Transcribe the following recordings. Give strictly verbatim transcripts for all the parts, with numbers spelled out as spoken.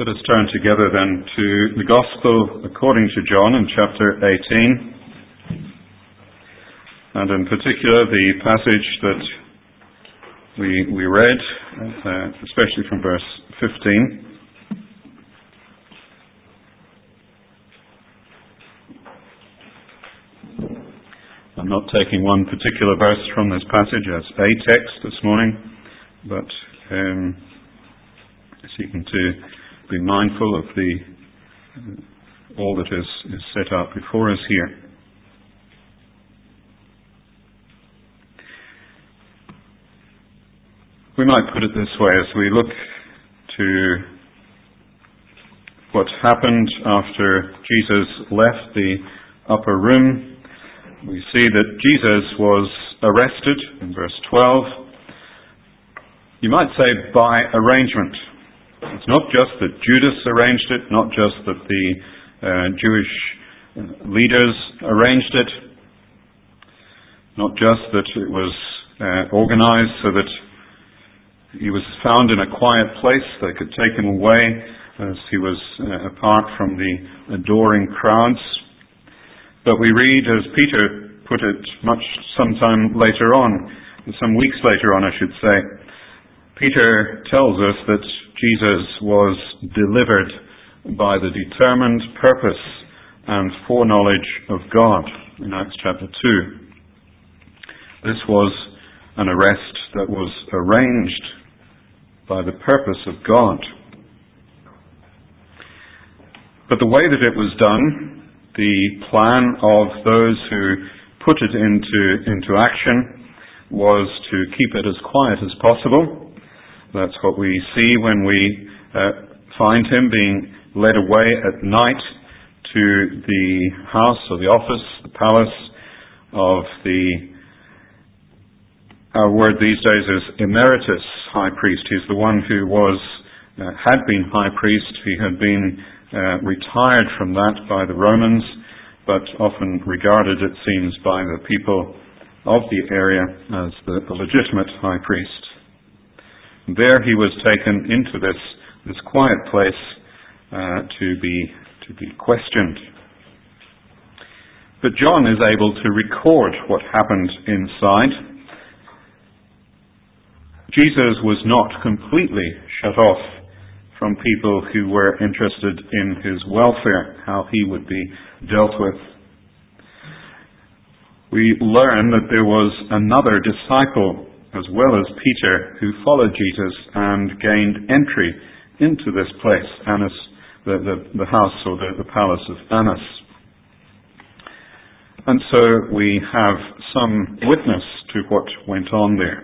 Let us turn together then to the Gospel according to John in chapter eighteen, and in particular the passage that we we read, uh, especially from verse fifteen. I'm not taking one particular verse from this passage as a text this morning, but um, seeking to be mindful of the uh, all that is, is set out before us here. We might put it this way as we look to what happened after Jesus left the upper room. We see that Jesus was arrested in verse twelve. You might say by arrangement. It's not just that Judas arranged it, not just that the uh, Jewish leaders arranged it, not just that it was uh, organized so that he was found in a quiet place, they could take him away as he was uh, apart from the adoring crowds. But we read, as Peter put it much sometime later on, some weeks later on I should say, Peter tells us that Jesus was delivered by the determined purpose and foreknowledge of God in Acts chapter two. This was an arrest that was arranged by the purpose of God. But the way that it was done, the plan of those who put it into, into action was to keep it as quiet as possible. That's what we see when we uh, find him being led away at night to the house or the office, the palace of the, our word these days is emeritus high priest. He's the one who was, uh, had been high priest. He had been uh, retired from that by the Romans, but often regarded, it seems, by the people of the area as the, the legitimate high priest. There he was taken into this, this quiet place uh, to be to be questioned. But John is able to record what happened inside. Jesus was not completely shut off from people who were interested in his welfare, how he would be dealt with. We learn that there was another disciple as well as Peter who followed Jesus and gained entry into this place, Annas, the, the, the house or the, the palace of Annas. And so we have some witness to what went on there.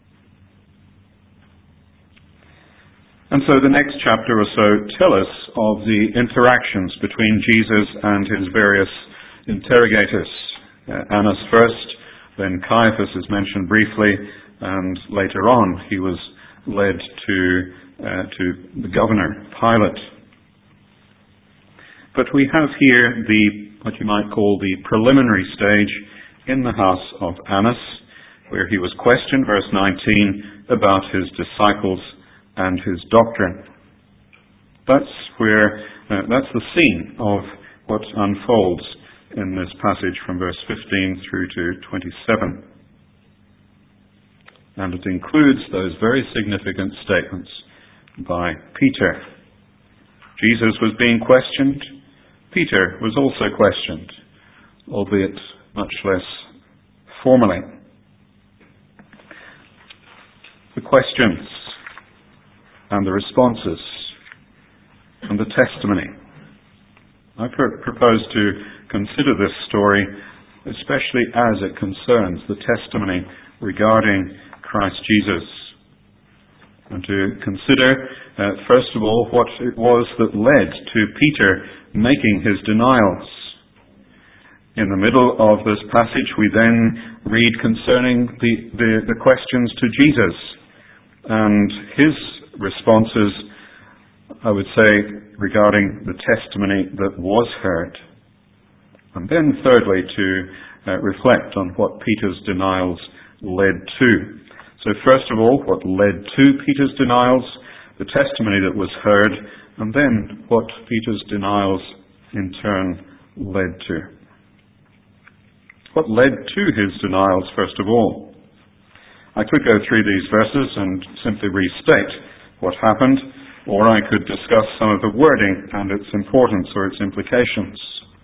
And so the next chapter or so tell us of the interactions between Jesus and his various interrogators. Uh, Annas first, then Caiaphas is mentioned briefly, and later on he was led to uh, to the governor, Pilate. But we have here the, what you might call the preliminary stage in the house of Annas, where he was questioned, verse nineteen, about his disciples and his doctrine. That's where, uh, that's the scene of what unfolds in this passage from verse fifteen through to twenty-seven. And it includes those very significant statements by Peter. Jesus was being questioned. Peter was also questioned, albeit much less formally. The questions and the responses and the testimony. I pr- propose to consider this story, especially as it concerns the testimony regarding Christ Jesus, and to consider, uh, first of all, what it was that led to Peter making his denials. In the middle of this passage, we then read concerning the, the, the questions to Jesus, and his responses, I would say, regarding the testimony that was heard. And then thirdly, to uh, reflect on what Peter's denials led to. So first of all, what led to Peter's denials, the testimony that was heard, and then what Peter's denials in turn led to. What led to his denials, first of all? I could go through these verses and simply restate what happened, or I could discuss some of the wording and its importance or its implications.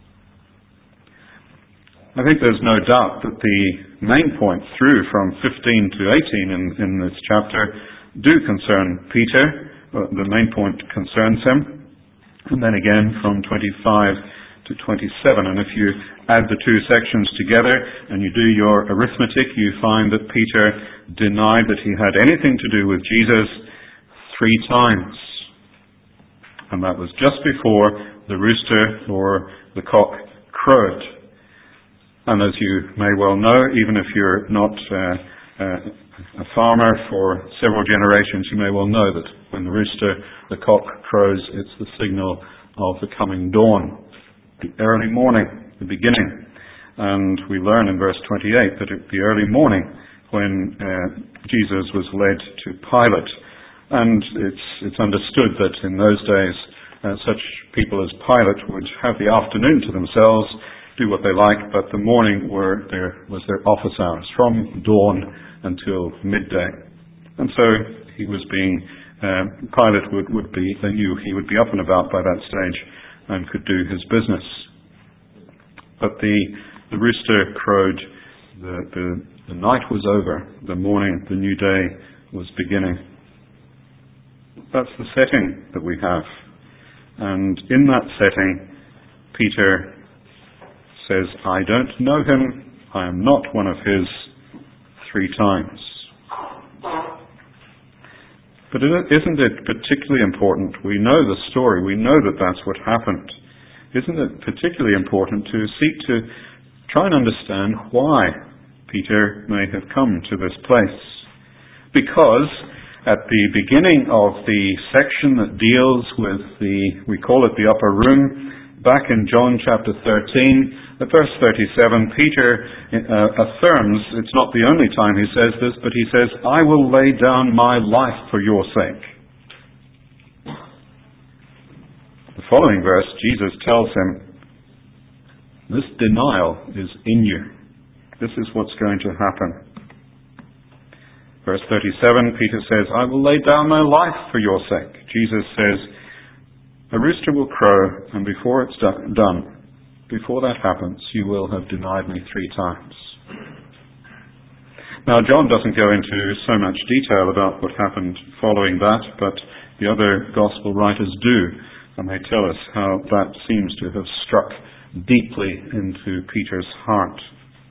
I think there's no doubt that the main points through from fifteen to eighteen in, in this chapter do concern Peter. Uh, the main point concerns him. And then again from twenty-five to twenty-seven. And if you add the two sections together and you do your arithmetic, you find that Peter denied that he had anything to do with Jesus three times. And that was just before the rooster or the cock crowed. And as you may well know, even if you're not uh, uh, a farmer for several generations, you may well know that when the rooster, the cock crows, it's the signal of the coming dawn, the early morning, the beginning. And we learn in verse twenty-eight that at the early morning when uh, Jesus was led to Pilate. And it's, it's understood that in those days uh, such people as Pilate would have the afternoon to themselves, do what they like, but the morning were their, was their office hours, from dawn until midday. And so he was being, uh, Pilate would, would be, they knew he would be up and about by that stage and could do his business. But the, the rooster crowed, the, the, the night was over, the morning, the new day was beginning. That's the setting that we have. And in that setting, Peter says, I don't know him, I am not one of his, three times. But isn't it particularly important? We know the story, we know that that's what happened. Isn't it particularly important to seek to try and understand why Peter may have come to this place? Because at the beginning of the section that deals with the, we call it the upper room, back in John chapter thirteen, at verse thirty-seven, Peter uh, affirms, it's not the only time he says this, but he says, I will lay down my life for your sake. The following verse, Jesus tells him, this denial is in you. This is what's going to happen. Verse thirty-seven, Peter says, I will lay down my life for your sake. Jesus says, a rooster will crow, and before it's done, before that happens, you will have denied me three times. Now, John doesn't go into so much detail about what happened following that, but the other gospel writers do, and they tell us how that seems to have struck deeply into Peter's heart.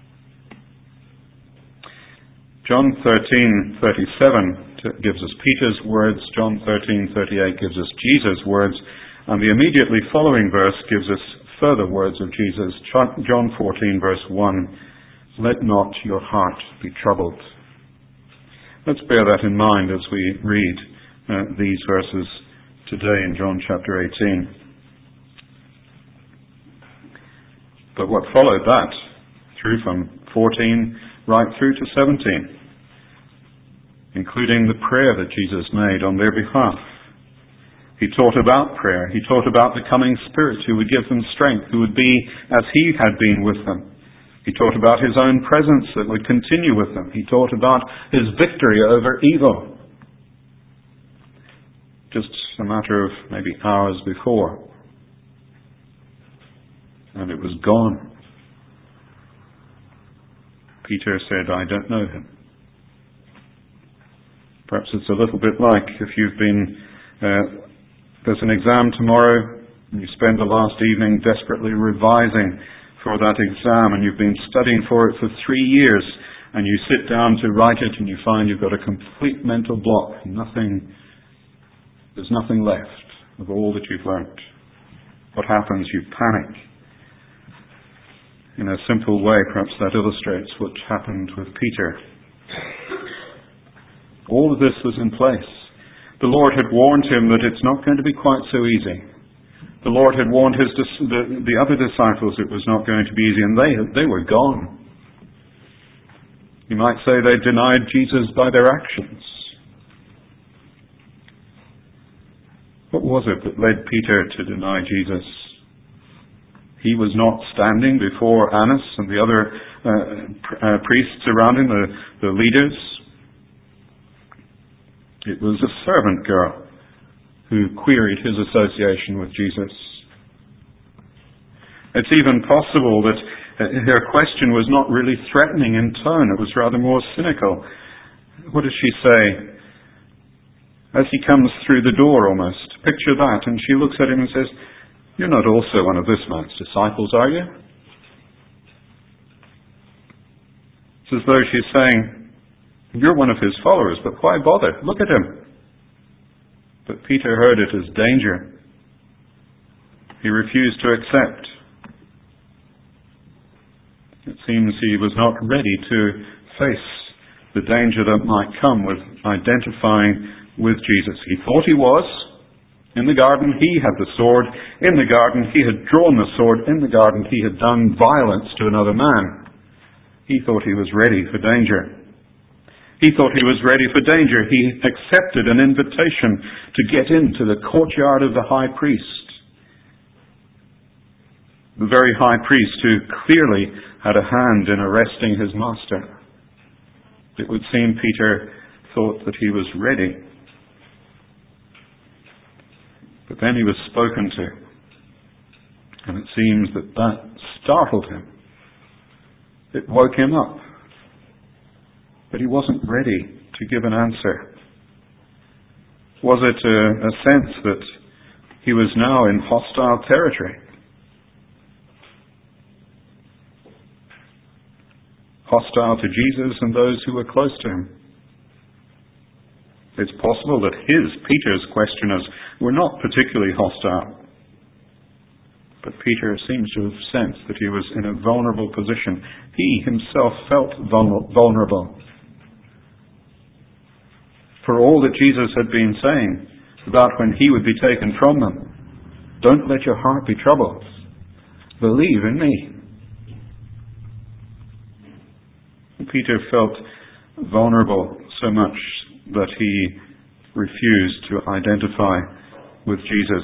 John thirteen thirty-seven gives us Peter's words, John thirteen thirty-eight gives us Jesus' words, and the immediately following verse gives us further words of Jesus. John fourteen verse one, let not your heart be troubled. Let's bear that in mind as we read uh, these verses today in John chapter eighteen. But what followed that, through from fourteen right through to seventeen, including the prayer that Jesus made on their behalf. He taught about prayer. He taught about the coming Spirit who would give them strength, who would be as He had been with them. He taught about His own presence that would continue with them. He taught about His victory over evil. Just a matter of maybe hours before. And it was gone. Peter said, I don't know Him. Perhaps it's a little bit like if you've been... Uh, There's an exam tomorrow, and you spend the last evening desperately revising for that exam, and you've been studying for it for three years, and you sit down to write it, and you find you've got a complete mental block. Nothing, there's nothing left of all that you've learnt. What happens? You panic. In a simple way, perhaps that illustrates what happened with Peter. All of this was in place. The Lord had warned him that it's not going to be quite so easy. The Lord had warned his the, the other disciples it was not going to be easy, and they they were gone. You might say they denied Jesus by their actions. What was it that led Peter to deny Jesus? He was not standing before Annas and the other uh, pr- uh, priests around him, the, the leaders. It was a servant girl who queried his association with Jesus. It's even possible that her question was not really threatening in tone. It was rather more cynical. What does she say? As he comes through the door almost. Picture that. And she looks at him and says, "You're not also one of this man's disciples, are you?" It's as though she's saying, "You're one of his followers, but why bother? Look at him." But Peter heard it as danger. He refused to accept. It seems he was not ready to face the danger that might come with identifying with Jesus. He thought he was. In the garden, he had the sword. In the garden, he had drawn the sword. In the garden, he had done violence to another man. He thought he was ready for danger. He thought he was ready for danger. He accepted an invitation to get into the courtyard of the high priest. The very high priest who clearly had a hand in arresting his master. It would seem Peter thought that he was ready. But then he was spoken to. And it seems that that startled him. It woke him up. But he wasn't ready to give an answer. Was it a, a sense that he was now in hostile territory? Hostile to Jesus and those who were close to him. It's possible that his, Peter's, questioners were not particularly hostile. But Peter seems to have sensed that he was in a vulnerable position. He himself felt vulnerable. For all that Jesus had been saying about when he would be taken from them. Don't let your heart be troubled. Believe in me. Peter felt vulnerable so much that he refused to identify with Jesus.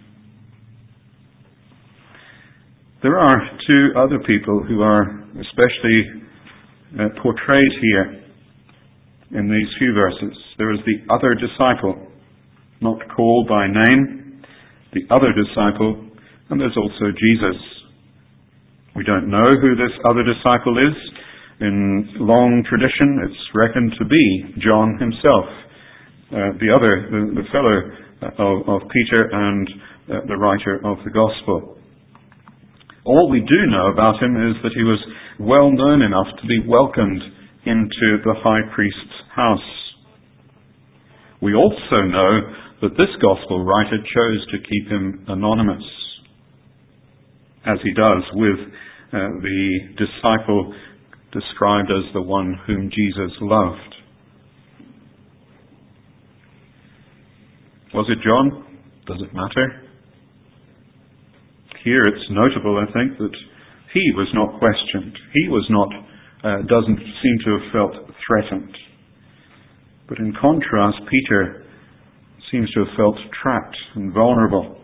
There are two other people who are especially uh, portrayed here in these few verses. There is the other disciple, not called by name, the other disciple, and there's also Jesus. We don't know who this other disciple is. In long tradition, it's reckoned to be John himself, uh, the other, the, the fellow of, of Peter and uh, the writer of the Gospel. All we do know about him is that he was well known enough to be welcomed into the high priest's house. We also know that this Gospel writer chose to keep him anonymous, as he does with uh, the disciple described as the one whom Jesus loved. Was it John? Does it matter? Here it's notable, I think, that he was not questioned. He was not, uh, doesn't seem to have felt threatened. But in contrast, Peter seems to have felt trapped and vulnerable.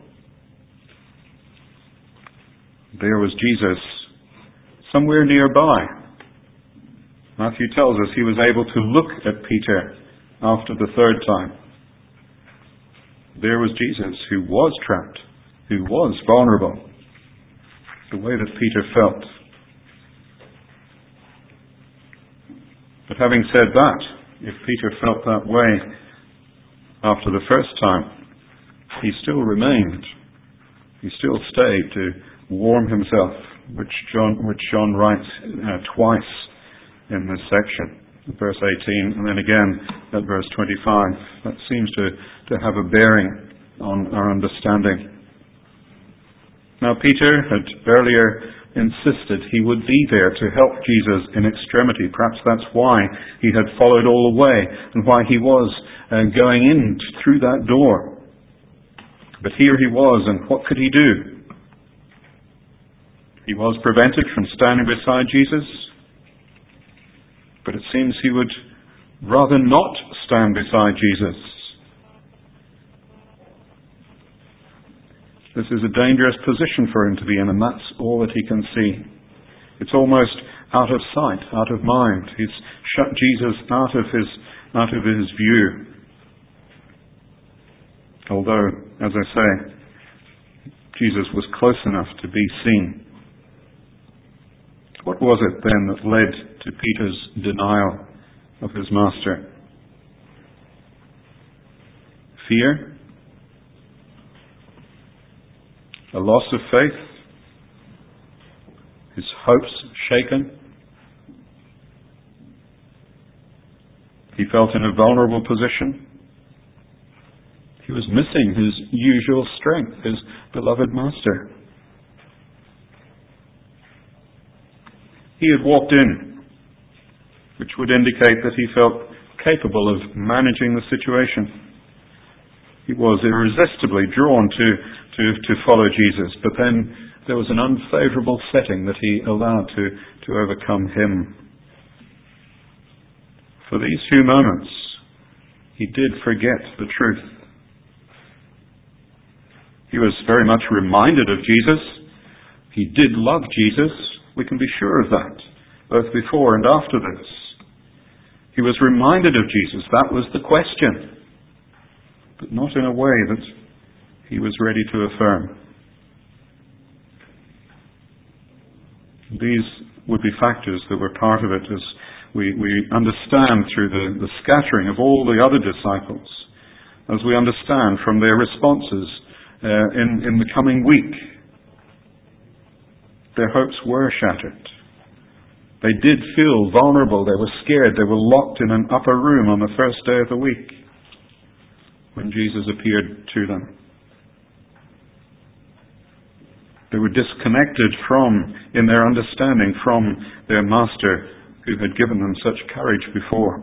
There was Jesus somewhere nearby. Matthew tells us he was able to look at Peter after the third time. There was Jesus who was trapped, who was vulnerable, the way that Peter felt. But having said that, if Peter felt that way after the first time, he still remained. He still stayed to warm himself, which John, which John writes uh, twice in this section, verse eighteen, and then again at verse twenty-five. That seems to, to have a bearing on our understanding. Now, Peter had earlier insisted he would be there to help Jesus in extremity. Perhaps that's why he had followed all the way and why he was uh, going in through that door. But here he was, and what could he do? He was prevented from standing beside Jesus. But it seems he would rather not stand beside Jesus. This is a dangerous position for him to be in, and that's all that he can see. It's almost out of sight, out of mind. He's shut Jesus out of his, out of his view. Although, as I say, Jesus was close enough to be seen. What was it then that led to Peter's denial of his master? Fear? A loss of faith? His hopes shaken? He felt in a vulnerable position. He was missing his usual strength, his beloved master. He had walked in, which would indicate that he felt capable of managing the situation. He was irresistibly drawn to, to, to follow Jesus, but then there was an unfavorable setting that he allowed to, to overcome him. For these few moments, he did forget the truth. He was very much reminded of Jesus. He did love Jesus. We can be sure of that, both before and after this. He was reminded of Jesus. That was the question. But not in a way that he was ready to affirm. These would be factors that were part of it as we, we understand through the, the scattering of all the other disciples, as we understand from their responses uh, in, in the coming week. Their hopes were shattered. They did feel vulnerable. They were scared. They were locked in an upper room on the first day of the week when Jesus appeared to them. They were disconnected from, in their understanding, from their master who had given them such courage before.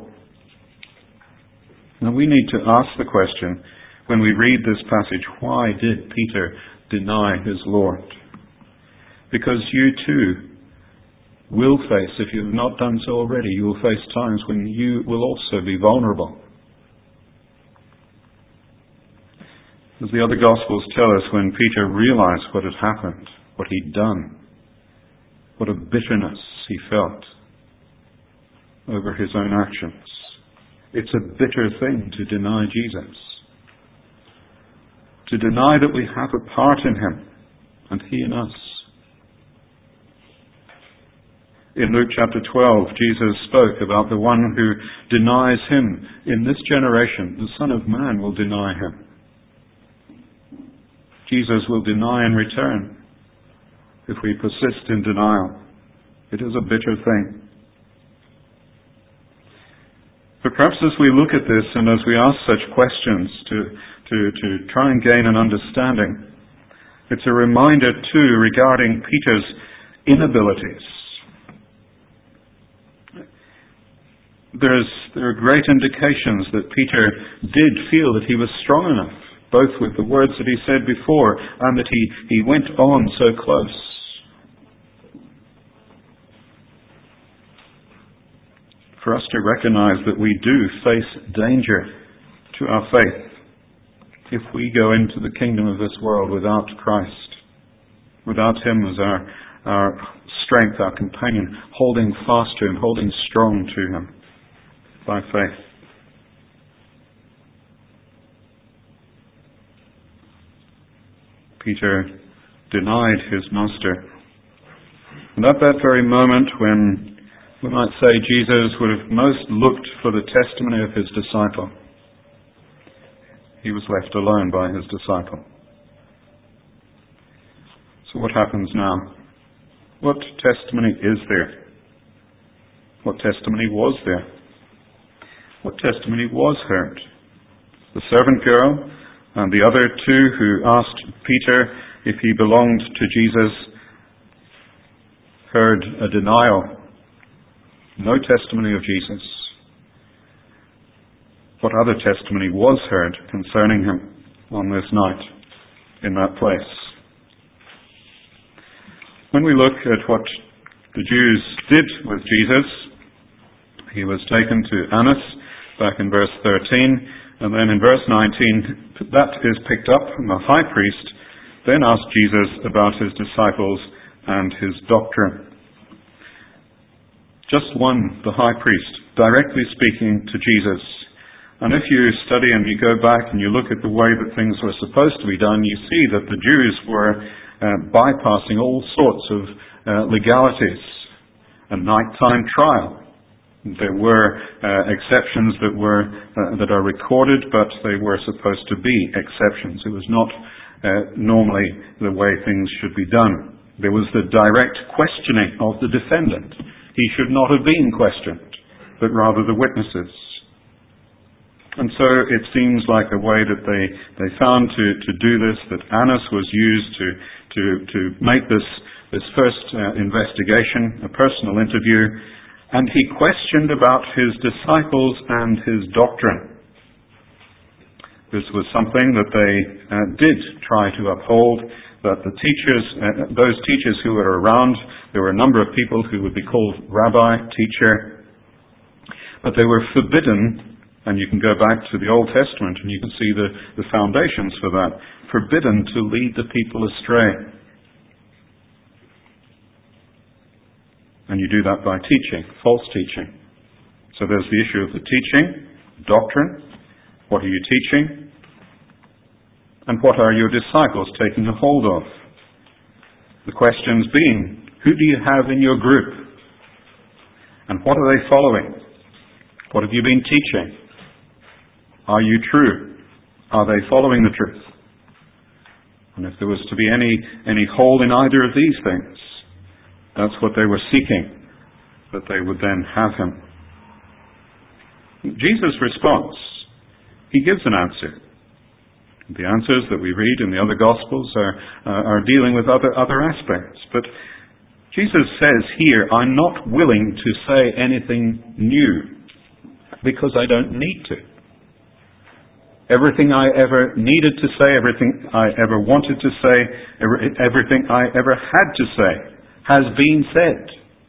Now we need to ask the question, when we read this passage, why did Peter deny his Lord? Because you too will face, if you have not done so already, you will face times when you will also be vulnerable. As the other Gospels tell us, when Peter realized what had happened, what he'd done, what a bitterness he felt over his own actions. It's a bitter thing to deny Jesus. To deny that we have a part in him and he in us. In Luke chapter twelve, Jesus spoke about the one who denies him. In this generation, the Son of Man will deny him. Jesus will deny in return if we persist in denial. It is a bitter thing. But perhaps as we look at this and as we ask such questions to, to, to try and gain an understanding, it's a reminder too regarding Peter's inabilities. There's, there are great indications that Peter did feel that he was strong enough, both with the words that he said before and that he, he went on so close. For us to recognize that we do face danger to our faith if we go into the kingdom of this world without Christ, without him as our, our strength, our companion, holding fast to him, holding strong to him by faith. Peter denied his master. And at that very moment when we might say Jesus would have most looked for the testimony of his disciple, he was left alone by his disciple. So what happens now? What testimony is there? What testimony was there? What testimony was heard? The servant girl and the other two who asked Peter if he belonged to Jesus heard a denial. No testimony of Jesus. What other testimony was heard concerning him on this night in that place? When we look at what the Jews did with Jesus, he was taken to Annas back in verse thirteen, and then in verse nineteen that is picked up, and the high priest then asked Jesus about his disciples and his doctrine. Just one, the high priest, directly speaking to Jesus. And if you study and you go back and you look at the way that things were supposed to be done, you see that the Jews were uh, bypassing all sorts of uh, legalities. A nighttime trial. There were uh, exceptions that were uh, that are recorded, but they were supposed to be exceptions. It was not uh, normally the way things should be done. There was the direct questioning of the defendant. He should not have been questioned, but rather the witnesses. And so it seems like a way that they, they found to, to do this, that Annas was used to, to, to make this, this first uh, investigation, a personal interview, and he questioned about his disciples and his doctrine. This was something that they uh, did try to uphold, that the teachers, uh, those teachers who were around, there were a number of people who would be called rabbi, teacher, but they were forbidden. And you can go back to the Old Testament and you can see the, the foundations for that. Forbidden to lead the people astray. And you do that by teaching, false teaching. So there's the issue of the teaching, doctrine. What are you teaching? And what are your disciples taking a hold of? The questions being, who do you have in your group? And what are they following? What have you been teaching? Are you true? Are they following the truth? And if there was to be any, any hole in either of these things, that's what they were seeking, that they would then have him. Jesus' response, he gives an answer. The answers that we read in the other Gospels are, uh, are dealing with other, other aspects. But Jesus says here, I'm not willing to say anything new because I don't need to. Everything I ever needed to say, everything I ever wanted to say, everything I ever had to say has been said.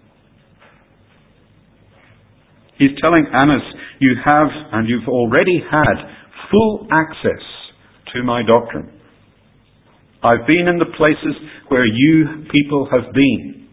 He's telling Annas, you have and you've already had full access to my doctrine. I've been in the places where you people have been.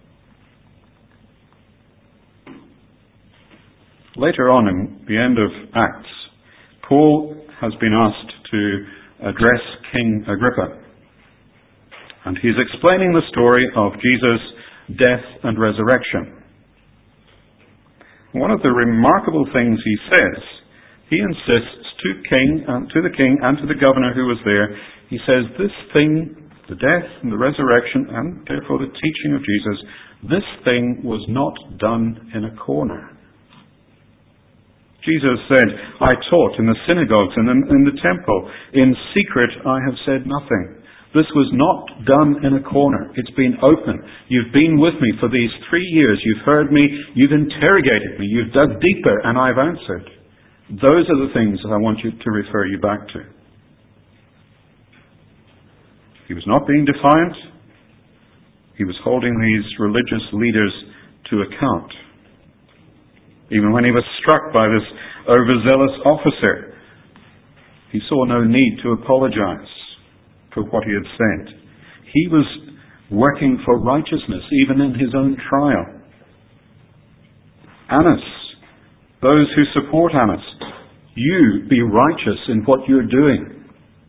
Later on in the end of Acts, Paul has been asked to address King Agrippa. And he's explaining the story of Jesus' death and resurrection. One of the remarkable things he says, he insists to king, uh, to the king and to the governor who was there, he says, this thing, the death and the resurrection, and therefore the teaching of Jesus, this thing was not done in a corner. Jesus said, I taught in the synagogues and in, in the temple. In secret I have said nothing. This was not done in a corner. It's been open. You've been with me for these three years. You've heard me. You've interrogated me. You've dug deeper and I've answered. Those are the things that I want you to refer you back to. He was not being defiant. He was holding these religious leaders to account. Even when he was struck by this overzealous officer, he saw no need to apologize for what he had said. He was working for righteousness even in his own trial. Annas, those who support Annas, you be righteous in what you're doing.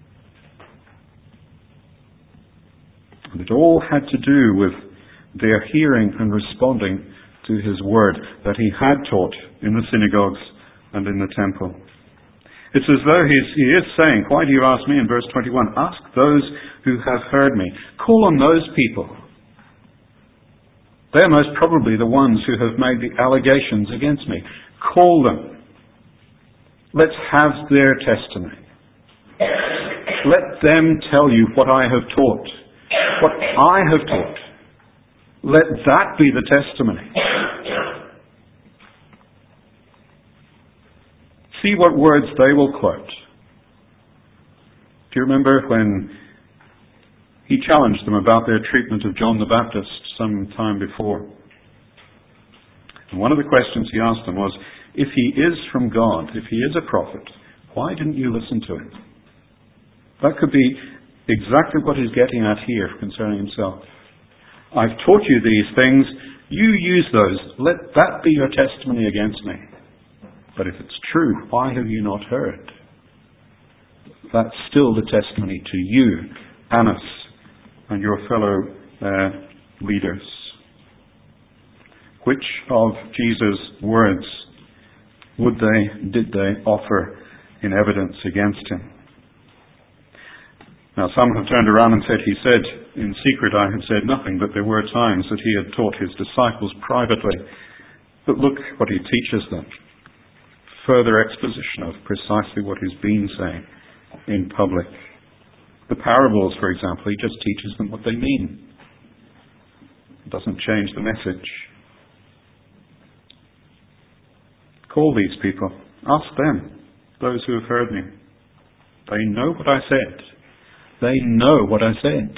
And it all had to do with their hearing and responding to his word that he had taught in the synagogues and in the temple. It's as though he's, he is saying, why do you ask me in verse twenty-one? Ask those who have heard me. Call on those people. They're most probably the ones who have made the allegations against me. Call them. Let's have their testimony. Let them tell you what I have taught. What I have taught. Let that be the testimony. See what words they will quote. Do you remember when he challenged them about their treatment of John the Baptist some time before? And one of the questions he asked them was, if he is from God, if he is a prophet, why didn't you listen to him? That could be exactly what he's getting at here concerning himself. I've taught you these things. You use those. Let that be your testimony against me. But if it's true, why have you not heard? That's still the testimony to you, Annas, and your fellow uh, leaders. Which of Jesus' words would they, did they offer in evidence against him? Now, some have turned around and said, he said, in secret I have said nothing, but there were times that he had taught his disciples privately. But look what he teaches them. Further exposition of precisely what he's been saying in public. The parables, for example, he just teaches them what they mean. It doesn't change the message. Call these people. Ask them, those who have heard me. They know what I said. They know what I said.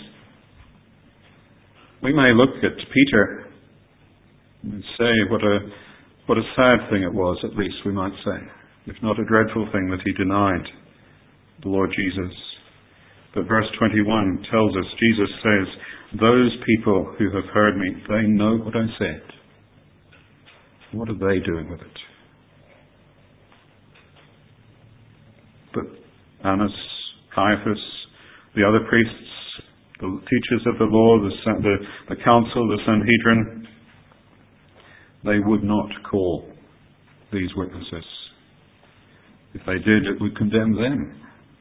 We may look at Peter and say what a what a sad thing it was, at least we might say, if not a dreadful thing that he denied the Lord Jesus. But verse twenty-one tells us, Jesus says, those people who have heard me, they know what I said. What are they doing with it? But Annas, Caiaphas, the other priests, the teachers of the law, the, the, the council, the Sanhedrin, they would not call these witnesses. If they did, it would condemn them.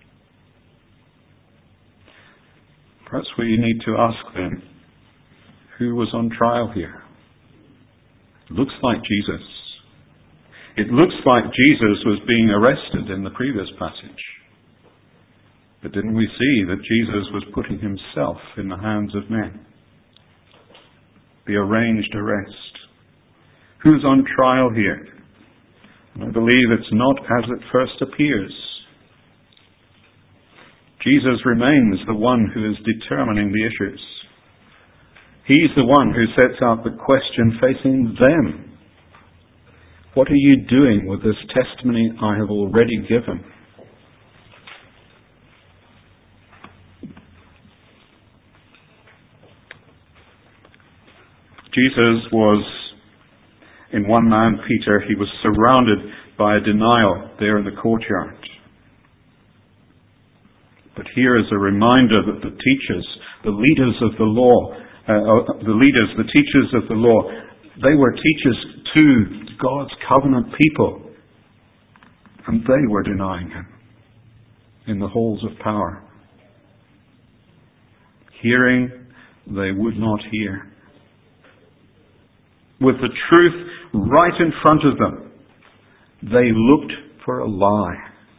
Perhaps we need to ask them, who was on trial here? It looks like Jesus. It looks like Jesus was being arrested in the previous passage. But didn't we see that Jesus was putting himself in the hands of men? The arranged arrest. Who's on trial here? And I believe it's not as it first appears. Jesus remains the one who is determining the issues. He's the one who sets out the question facing them. What are you doing with this testimony I have already given? Jesus was, in one man, Peter, he was surrounded by a denial there in the courtyard. But here is a reminder that the teachers, the leaders of the law, uh, the leaders, the teachers of the law, they were teachers to God's covenant people. And they were denying him in the halls of power. Hearing, they would not hear. With the truth right in front of them, they looked for a lie.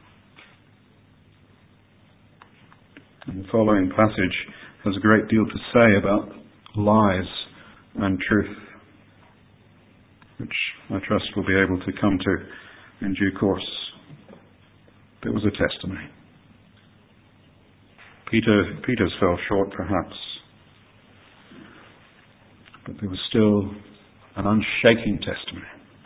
And the following passage has a great deal to say about lies and truth, which I trust we'll be able to come to in due course. There was a testimony. Peter, Peter's fell short, perhaps, but there was still an unshaking testimony.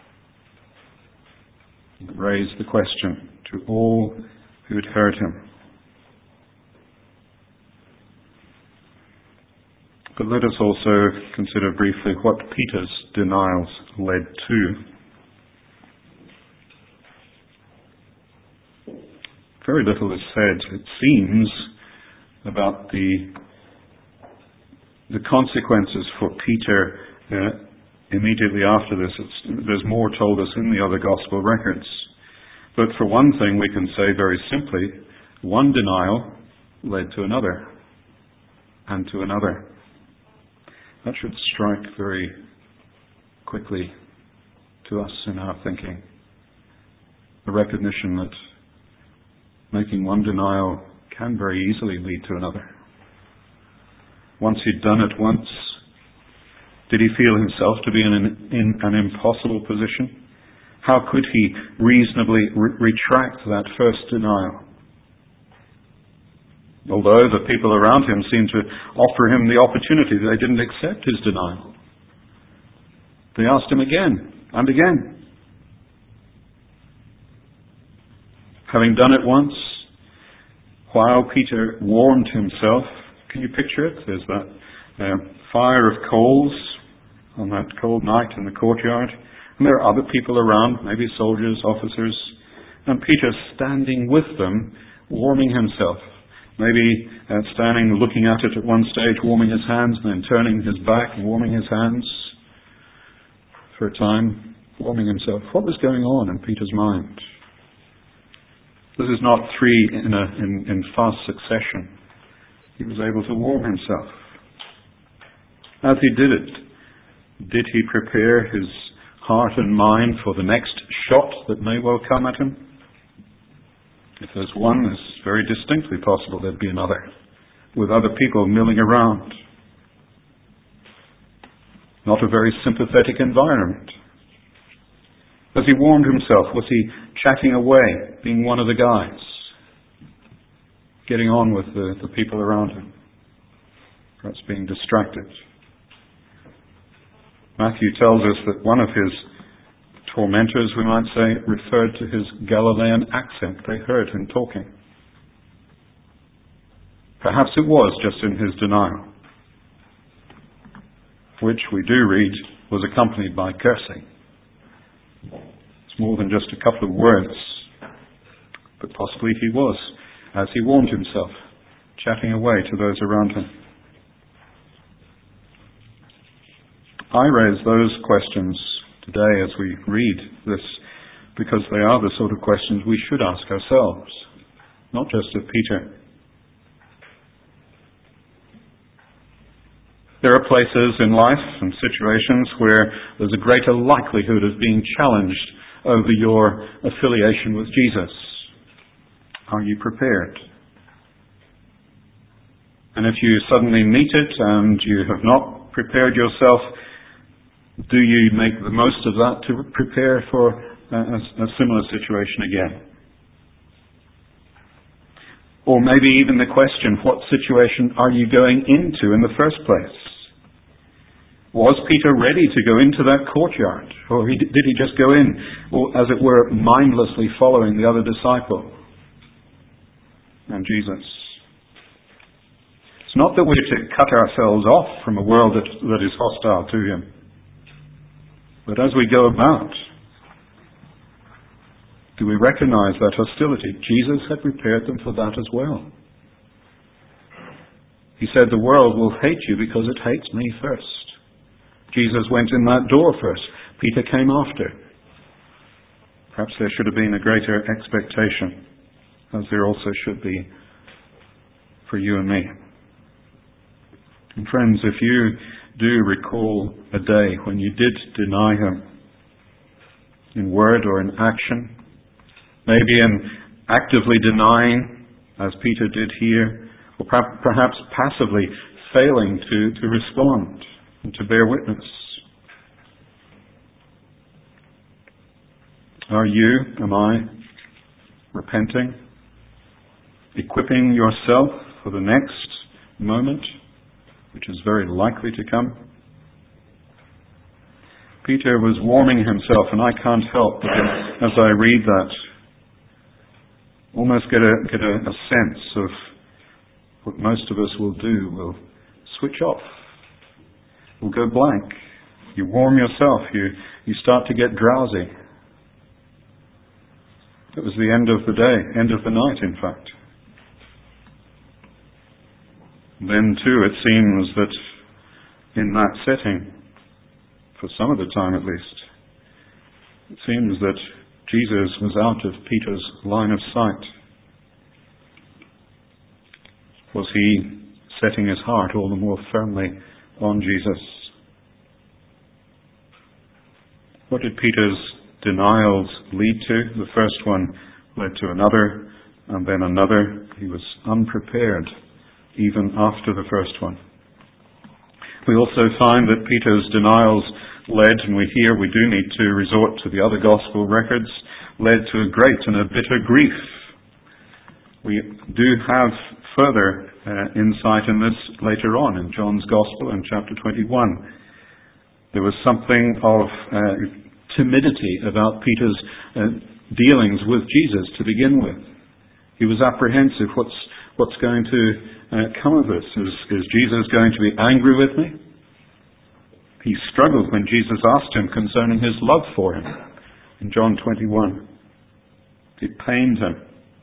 It raised the question to all who had heard him. But let us also consider briefly what Peter's denials led to. Very little is said, it seems, about the the consequences for Peter uh, immediately after this. It's, there's more told us in the other gospel records. But for one thing, we can say very simply, one denial led to another, and to another. That should strike very quickly to us in our thinking. The recognition that making one denial can very easily lead to another. Once he'd done it once, did he feel himself to be in an, in an impossible position? How could he reasonably re- retract that first denial? Although the people around him seemed to offer him the opportunity, they didn't accept his denial. They asked him again and again. Having done it once, while Peter warmed himself, can you picture it? There's that uh, fire of coals on that cold night in the courtyard. And there are other people around, maybe soldiers, officers, and Peter standing with them, warming himself. Maybe uh, standing, looking at it at one stage, warming his hands, and then turning his back and warming his hands for a time, warming himself. What was going on in Peter's mind? This is not three in, a, in, in fast succession. He was able to warm himself. As he did it, did he prepare his heart and mind for the next shot that may well come at him? If there's one, it's very distinctly possible there'd be another, with other people milling around. Not a very sympathetic environment. As he warmed himself, was he chatting away, being one of the guys, getting on with the, the people around him, perhaps being distracted? Matthew tells us that one of his tormentors, we might say, referred to his Galilean accent. They heard him talking. Perhaps it was just in his denial, which we do read was accompanied by cursing. It's more than just a couple of words, but possibly he was, as he warmed himself, chatting away to those around him. I raise those questions today as we read this because they are the sort of questions we should ask ourselves, not just of Peter. There are places in life and situations where there's a greater likelihood of being challenged over your affiliation with Jesus. Are you prepared? And if you suddenly meet it and you have not prepared yourself, do you make the most of that to prepare for a, a similar situation again? Or maybe even the question, what situation are you going into in the first place? Was Peter ready to go into that courtyard? Or did he just go in, or as it were, mindlessly following the other disciple and Jesus? It's not that we're to cut ourselves off from a world that, that is hostile to him. But as we go about, do we recognize that hostility? Jesus had prepared them for that as well. He said, the world will hate you because it hates me first. Jesus went in that door first. Peter came after. Perhaps there should have been a greater expectation, as there also should be for you and me. And friends, if you do recall a day when you did deny him in word or in action, maybe in actively denying, as Peter did here, or perhaps passively failing to, to respond and to bear witness. Are you, am I, repenting, equipping yourself for the next moment, which is very likely to come? Peter was warming himself, and I can't help but, as I read that, almost get a get a, a sense of what most of us will do. We'll switch off. We'll go blank. You warm yourself. You you start to get drowsy. It was the end of the day, end of the night, in fact. Then, too, it seems that in that setting, for some of the time at least, it seems that Jesus was out of Peter's line of sight. Was he setting his heart all the more firmly on Jesus? What did Peter's denials lead to? The first one led to another, and then another. He was unprepared even after the first one. We also find that Peter's denials led, and we hear we do need to resort to the other gospel records, led to a great and a bitter grief. We do have further uh, insight in this later on in John's Gospel in chapter twenty-one. There was something of uh, timidity about Peter's uh, dealings with Jesus to begin with. He was apprehensive. What's What's going to uh, come of this? Is, is Jesus going to be angry with me? He struggled when Jesus asked him concerning his love for him in John twenty-one. It pained him.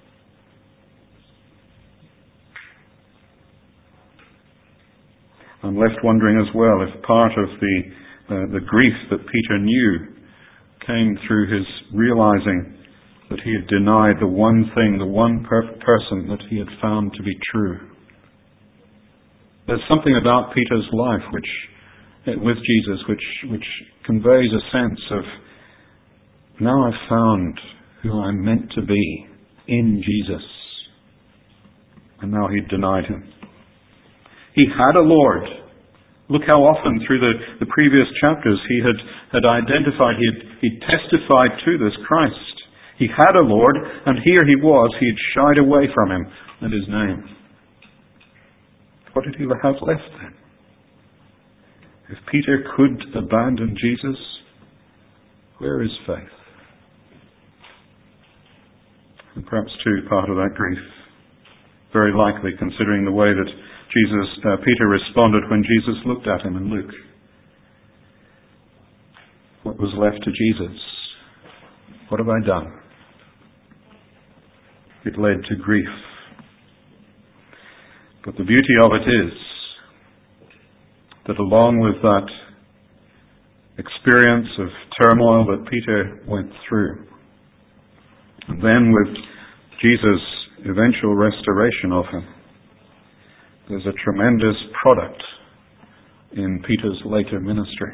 I'm left wondering as well if part of the uh, the grief that Peter knew came through his realizing that he had denied the one thing, the one per- person that he had found to be true. There's something about Peter's life which, with Jesus, which which conveys a sense of, now I've found who I'm meant to be in Jesus. And now he'd denied him. He had a Lord. Look how often through the, the previous chapters he had, had identified, he had he'd testified to this Christ. He had a Lord, and here he was, he had shied away from him and his name. What did he have left then? If Peter could abandon Jesus, where is faith? And perhaps too part of that grief, very likely considering the way that Jesus, uh, Peter responded when Jesus looked at him in Luke. What was left to Jesus? What have I done? It led to grief. But the beauty of it is that along with that experience of turmoil that Peter went through, and then with Jesus' eventual restoration of him, there's a tremendous product in Peter's later ministry.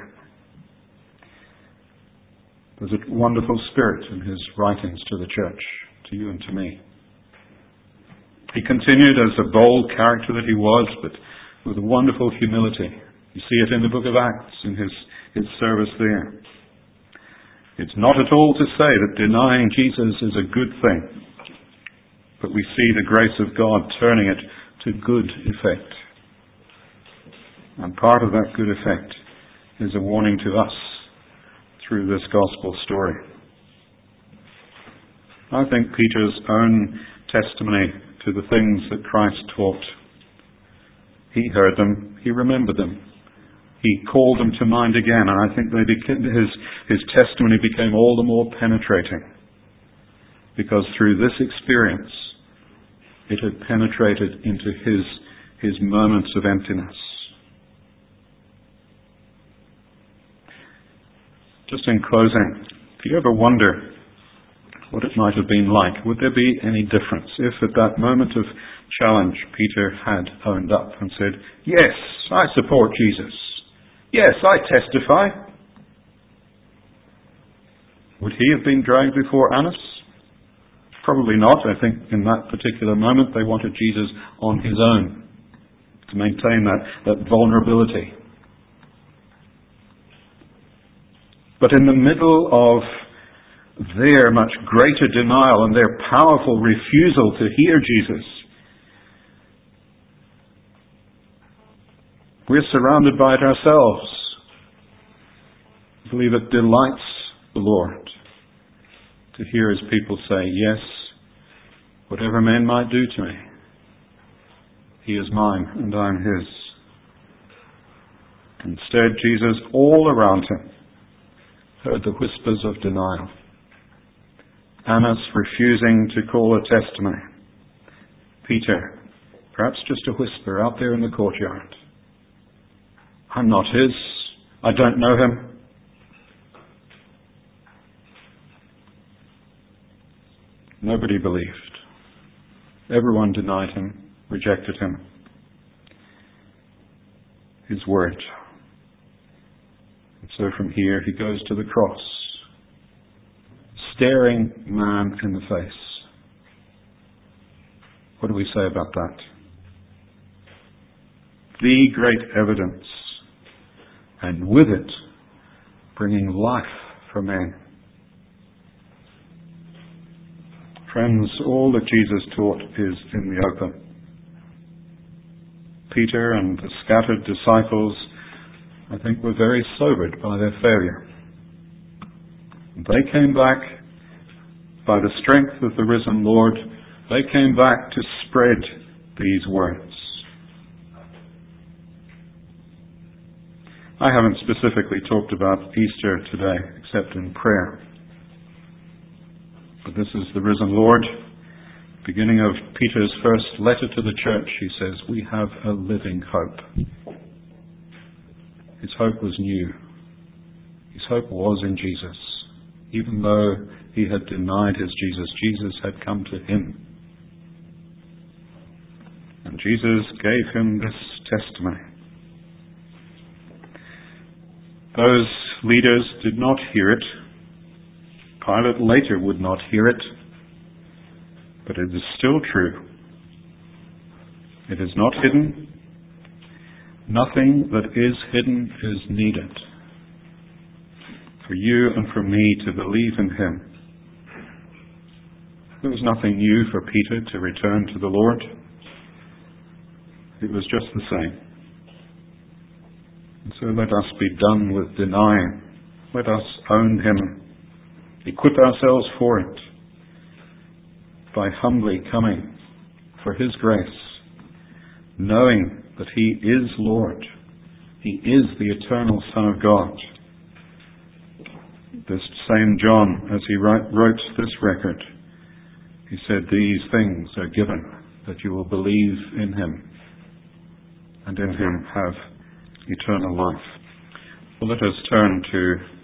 There's a wonderful spirit in his writings to the church, to you and to me. He continued as a bold character that he was, but with a wonderful humility. You see it in the book of Acts, in his, his service there. It's not at all to say that denying Jesus is a good thing, but we see the grace of God turning it to good effect. And part of that good effect is a warning to us through this gospel story. I think Peter's own testimony to the things that Christ taught, he heard them, he remembered them, he called them to mind again, and I think they became, his, his testimony became all the more penetrating, because through this experience it had penetrated into his, his moments of emptiness. Just in closing, if you ever wonder what it might have been like, would there be any difference if at that moment of challenge Peter had owned up and said, yes, I support Jesus. Yes, I testify. Would he have been dragged before Annas? Probably not. I think in that particular moment they wanted Jesus on his own to maintain that, that vulnerability. But in the middle of their much greater denial and their powerful refusal to hear Jesus, we're surrounded by it ourselves. I believe it delights the Lord to hear his people say, yes, whatever men might do to me, he is mine and I am his. Instead, Jesus, all around him, heard the whispers of denial. Annas refusing to call a testimony. Peter, perhaps just a whisper out there in the courtyard. I'm not his. I don't know him. Nobody believed. Everyone denied him, rejected him. His word. And so from here he goes to the cross, staring man in the face. What do we say about that? The great evidence, and with it, bringing life for men. Friends, all that Jesus taught is in the open. Peter and the scattered disciples, I think, were very sobered by their failure. They came back by the strength of the risen Lord. They came back to spread these words. I haven't specifically talked about Easter today, except in prayer. But this is the risen Lord. Beginning of Peter's first letter to the church, he says, we have a living hope. His hope was new. His hope was in Jesus. Even though he had denied his Jesus, Jesus had come to him. And Jesus gave him this testimony. Those leaders did not hear it. Pilate later would not hear it. But it is still true. It is not hidden. Nothing that is hidden is needed for you and for me to believe in him. There was nothing new for Peter to return to the Lord. It was just the same. And so let us be done with denying. Let us own him. Equip ourselves for it by humbly coming for his grace, knowing that he is Lord. He is the eternal Son of God. This same John, as he wrote this record, he said, these things are given that you will believe in him and in him have eternal life. Well, let us turn to